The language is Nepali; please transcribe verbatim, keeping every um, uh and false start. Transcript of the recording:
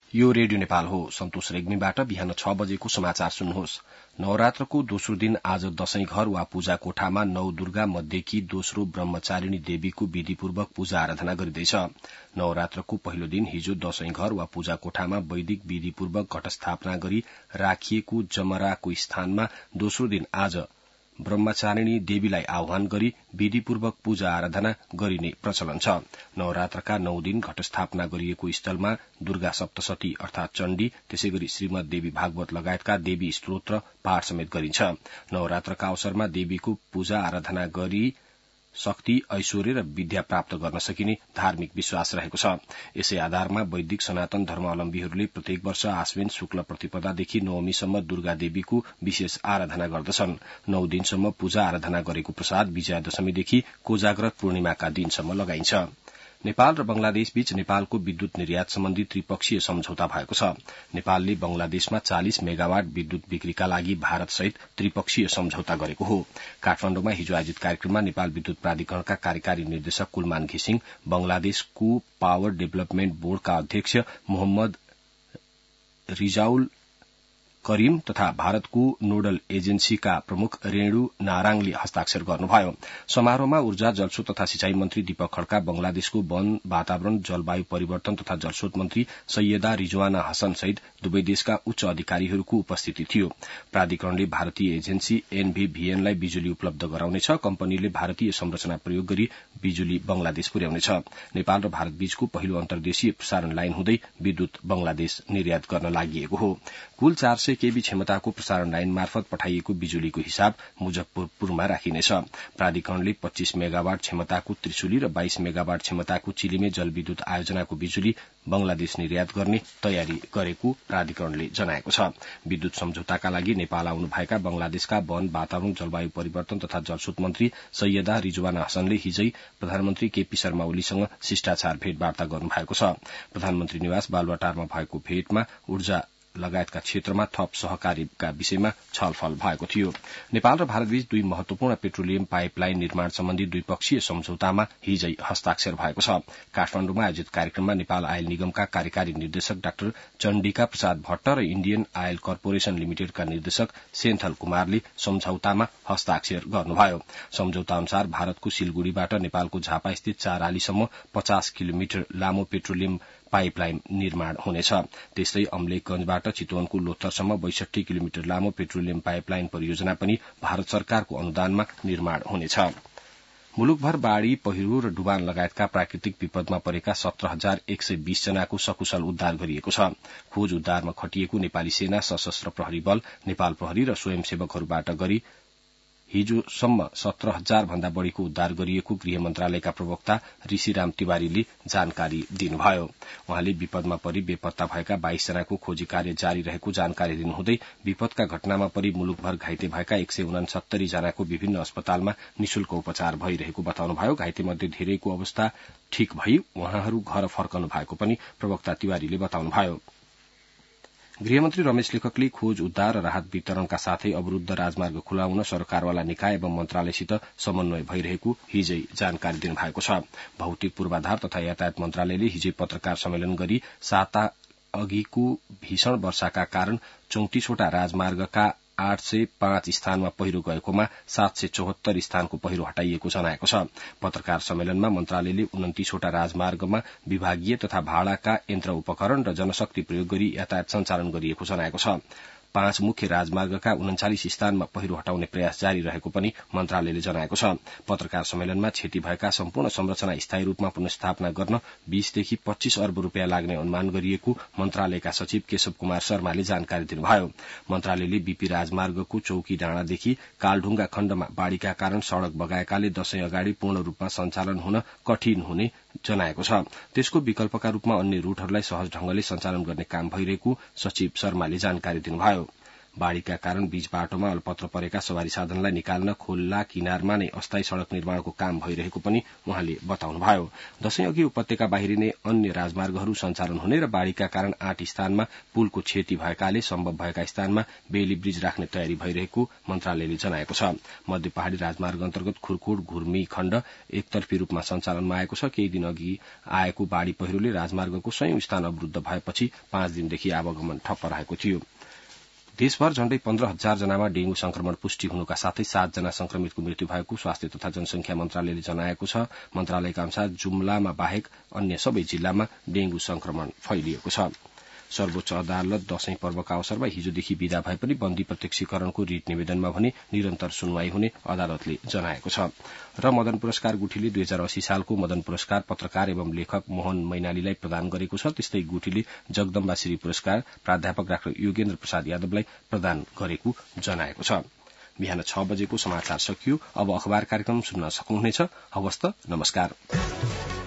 यो रेडियो नेपाल हो। सन्तोष रेग्मीबाट बिहान छ बजेको समाचार सुन्नुहोस्। नवरात्रको दोस्रो दिन आज दशैं घर वा पूजा कोठामा नौ दुर्गा मध्येकी दोस्रो ब्रह्मचारिणी देवीको विधिपूर्वक पूजा आराधना गरिँदैछ। नवरात्रको पहिलो दिन हिजो दशैं घर वा पूजा कोठामा वैदिक विधिपूर्वक घटस्थापना गरी राखिएको जमराको स्थानमा दोस्रो दिन आज ब्रह्मचारिणी देवीलाई आह्वान गरी विधिपूर्वक पूजा आराधना गरिने प्रचलन छ। नवरात्रका नौ दिन घटस्थापना गरिएको स्थलमा दुर्गा सप्तशती अर्थात चण्डी, त्यसैगरी श्रीमद देवी भागवत लगायतका देवी स्तोत्र पाठ समेत गरिन्छ। नवरात्रका अवसरमा देवीको पूजा आराधना गरी शक्ति, ऐश्वर्य र विद्या प्राप्त गर्न सकिने धार्मिक विश्वास रहेको छ। यसै आधारमा वैदिक सनातन धर्मावलम्बीहरूले प्रत्येक वर्ष आश्विन शुक्ल प्रतिपदादेखि नवमीसम्म दुर्गा देवीको विशेष आराधना गर्दछन्। नौ दिनसम्म पूजा आराधना गरेको प्रसाद विजयादशमीदेखि कोजाग्रत पूर्णिमाका दिनसम्म लगाइन्छ। नेपाल र बंगलादेश बीच नेपालको विद्युत निर्यात सम्बन्धी त्रिपक्षीय सम्झौता भएको छ। नेपालले बंगलादेशमा चालिस मेगावाट विद्युत बिक्रीका लागि भारतसहित त्रिपक्षीय सम्झौता गरेको हो। काठमाण्डुमा हिजो आयोजित कार्यक्रममा नेपाल विद्युत प्राधिकरणका कार्यकारी निर्देशक कुलमान घिसिङ, बंगलादेशको पावर डेभलपमेन्ट बोर्डका अध्यक्ष मोहम्मद रिजाउल करीम तथा भारतको नोडल एजेन्सीका प्रमुख रेणु नाराङले हस्ताक्षर गर्नुभयो। समारोहमा ऊर्जा, जलस्रोत तथा सिंचाई मन्त्री दीपक खड्का, बंगलादेशको वन, वातावरण, जलवायु परिवर्तन तथा जलस्रोत मन्त्री सैयदा रिजवाना हसन सहित दुवै देशका उच्च अधिकारीहरूको उपस्थिति थियो। प्राधिकरणले भारतीय एजेन्सी एनभीभीएनलाई बिजुली उपलब्ध गराउनेछ। कम्पनीले भारतीय संरचना प्रयोग गरी बिजुली बंगलादेश पुर्याउनेछ। नेपाल र भारत बीचको पहिलो अन्तर्देशीय प्रसारण लाइन हुँदै विद्युत बंगलादेश निर्यात गर्न लागि हो। कुल चार सय केबी क्षमताको प्रसारण लाइन मार्फत पठाइएको बिजुलीको हिसाब मुजफ्फरपुरमा राखिनेछ। प्राधिकरणले पच्चीस मेगावाट क्षमताको त्रिशुली र बाइस मेगावाट क्षमताको चिलिमे जलविद्युत आयोजनाको बिजुली बंगलादेश निर्यात गर्ने तयारी गरेको प्राधिकरणले जनाएको छ। विद्युत सम्झौताका लागि नेपाल आउनुभएका बंगलादेशका वन, वातावरण, जलवायु परिवर्तन तथा जलस्रोत मन्त्री सैयदा रिजवाना हसनले हिजै प्रधानमन्त्री केपी शर्मा ओलीसँग शिष्टाचार भेटवार्ता गर्नुभएको छ। प्रधानमन्त्री निवास बालुवाटारमा भएको भेटमा ऊर्जा लगायतका क्षेत्रमा थप सहकारीका विषयमा छलफल भएको थियो। नेपाल र भारतबीच दुई महत्वपूर्ण पेट्रोलियम पाइपलाइन निर्माण सम्बन्धी द्विपक्षीय सम्झौतामा हिजै हस्ताक्षर भएको छ। काठमाण्डुमा आयोजित कार्यक्रममा नेपाल आयल निगमका कार्यकारी निर्देशक डाक्टर चण्डिका प्रसाद भट्ट र इण्डियन आयल कर्पोरेशन लिमिटेडका निर्देशक सेन्थल कुमारले सम्झौतामा हस्ताक्षर गर्नुभयो। सम्झौता अनुसार भारतको सिलगुड़ीबाट नेपालको झापास्थित चार आलीसम्म पचास किलोमिटर लामो पेट्रोलियम पाइपलाइन निर्माण हुनेछ। त्यस्तै अमलेखगंजबाट चितवनको लोथरसम्म बैसठी किलोमिटर लामो पेट्रोलियम पाइपलाइन परियोजना पनि भारत सरकारको अनुदानमा निर्माण हुनेछ। मुलुकभर बाढ़ी, पहिरो र डुबान लगायतका प्राकृतिक विपदमा परेका सत्र हजार एक सय बीस जनाको सकुशल उद्धार गरिएको छ। खोज उद्धारमा खटिएको नेपाली सेना, सशस्त्र प्रहरी बल, नेपाल प्रहरी र स्वयंसेवकहरूबाट गरी हिजोसम्म सत्र हजार भन्दा बढ़ीको उद्धार गरिएको गृह मन्त्रालयका प्रवक्ता ऋषिराम तिवारीले जानकारी दिनुभयो। उहाँले विपदमा परि बेपत्ता भएका बाइस जनाको खोजी कार्य जारी रहेको जानकारी दिनुहुँदै विपदका घटनामा परि मुलुकभर घाइते भएका एक सय उनसत्तरी जनाको विभिन्न अस्पतालमा निशुल्क उपचार भइरहेको बताउनुभयो। घाइतेमध्ये धेरैको अवस्था ठीक भई उहाँहरू घर फर्कनु भएको पनि प्रवक्ता तिवारीले बताउनुभयो। गृहमन्त्री रमेश लेखकले खोज उद्धार र राहत वितरणका साथै अवरूद्ध राजमार्ग खुलाउन सरकारवाला निकाय एवं मन्त्रालयसित समन्वय भइरहेको हिजै जानकारी दिनुभएको छ। भौतिक पूर्वाधार तथा यातायात मन्त्रालयले हिजै पत्रकार सम्मेलन गरी साता अघिको भीषण वर्षाका कारण चौतिसवटा राजमार्गका आठ सय पाँच स्थानमा पहिरो गएकोमा सात सय चौहत्तर स्थानको पहिरो हटाइएको जनाएको छ। पत्रकार सम्मेलनमा मन्त्रालयले उन्तिसवटा राजमार्गमा विभागीय तथा भाड़ाका यन्त्र उपकरण र जनशक्ति प्रयोग गरी यातायात सञ्चालन गरिएको जनाएको छ। पाँच मुख्य राजमार्गका उन्चालिस स्थानमा पहिरो हटाउने प्रयास जारी रहेको पनि मन्त्रालयले जनाएको छ। पत्रकार सम्मेलनमा क्षति भएका सम्पूर्ण संरचना स्थायी रूपमा पुनर्स्थापना गर्न बीसदेखि पच्चीस अर्ब रूपियाँ लाग्ने अनुमान गरिएको मन्त्रालयका सचिव केशव कुमार शर्माले जानकारी दिनुभयो। मन्त्रालयले बीपी राजमार्गको चौकी डाँडादेखि कालढुङ्गा खण्डमा बाढ़ीका कारण सड़क बगाएकाले दशैं अगाडि पूर्ण रूपमा सञ्चालन हुन कठिन हुने जनाएको छ। त्यसको विकल्पका रूपमा अन्य रूटहरूलाई सहज ढंगले सञ्चालन गर्ने काम भइरहेको सचिव शर्माले जानकारी दिनुभयो। बाढ़ीका कारण बीच बाटोमा अलपत्र परेका सवारी साधनलाई निकाल्न खोला किनारमा नै अस्थायी सड़क निर्माणको काम भइरहेको पनि उहाँले बताउनुभयो। दशैं अघि उपत्यका बाहिरिने अन्य राजमार्गहरू सञ्चालन हुने र बाढ़ीका कारण आठ स्थानमा पुलको क्षति भएकाले सम्भव भएका स्थानमा बेली ब्रिज राख्ने तयारी भइरहेको मन्त्रालयले जनाएको छ। मध्य पहाड़ी राजमार्ग अन्तर्गत खुरखुड घुर्मी खण्ड एकतर्फी रूपमा सञ्चालनमा आएको छ। केही दिन अघि आएको बाढ़ी पहिरोले राजमार्गको सयौं स्थान अवरूद्ध भएपछि पाँच दिनदेखि आवागमन ठप्प रहेको थियो। देशभर झण्डै पन्ध्र हजार जनामा डेंगू संक्रमण पुष्टि हुनुका साथै सात जना संक्रमितको मृत्यु भएको स्वास्थ्य तथा जनसंख्या मन्त्रालयले जनाएको छ। मन्त्रालयका अनुसार जुम्लामा बाहेक अन्य सबै जिल्लामा डेंगू संक्रमण फैलिएको छ। सर्वोच्च अदालत दशैं पर्वका अवसरमा हिजोदेखि विदा भए पनि बन्दी प्रत्यक्षीकरणको रिट निवेदनमा भने निरन्तर सुनवाई हुने अदालतले जनाएको छ। र मदन पुरस्कार गुठीले दुई हजार अस्सी सालको मदन पुरस्कार पत्रकार एवं लेखक मोहन मैनालीलाई प्रदान गरेको छ। त्यस्तै गुठीले जगदम्बा श्री पुरस्कार प्राध्यापक डाक्टर योगेन्द्र प्रसाद यादवलाई प्रदान गरेको जनाएको छ। बिहान छ बजेको समाचार सकियो। अब अखबार कार्यक्रम सुन्न सक्नुहुनेछ। हवस् त, नमस्कार।